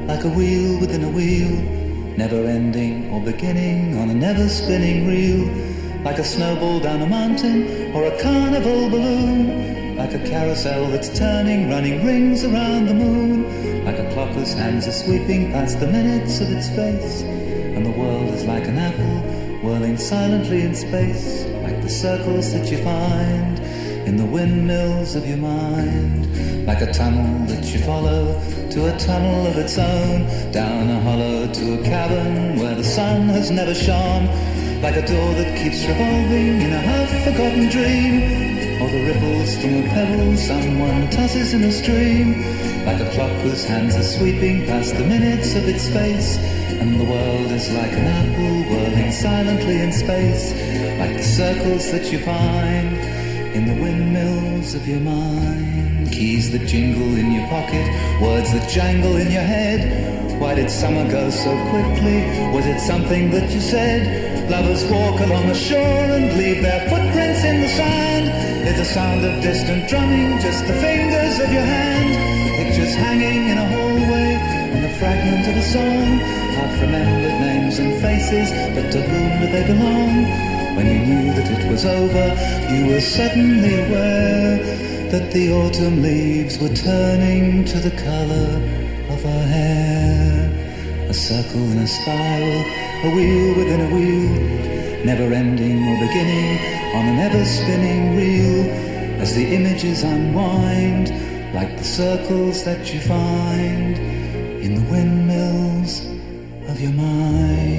like a wheel within a wheel, never ending or beginning on a never spinning reel, like a snowball down a mountain or a carnival balloon, like a carousel that's turning, running rings around the moon, like a clock whose hands are sweeping past the minutes of its face, and the world is like an apple whirling silently in space, like the circles that you find in the windmills of your mind, like a tunnel that you follow to a tunnel of its own, down a hollow to a cavern where the sun has never shone, like a door that keeps revolving in a half-forgotten dream, or the ripples from a pebble someone tosses in a stream, like a clock whose hands are sweeping past the minutes of its face, and the world is like an apple whirling silently in space, like the circles that you find in the windmills of your mind. Keys that jingle in your pocket, words that jangle in your head. Why did summer go so quickly? Was it something that you said? Lovers walk along the shore and leave their footprints in the sand. Is the sound of distant drumming just the fingers of your hand? Pictures hanging in a hallway and the fragment of a song, half remembered names and faces, but to whom do they belong? When you knew that it was over, you were suddenly aware that the autumn leaves were turning to the colour of her hair. A circle in a spiral, a wheel within a wheel, never ending or beginning on an ever spinning reel, as the images unwind like the circles that you find in the windmills of your mind.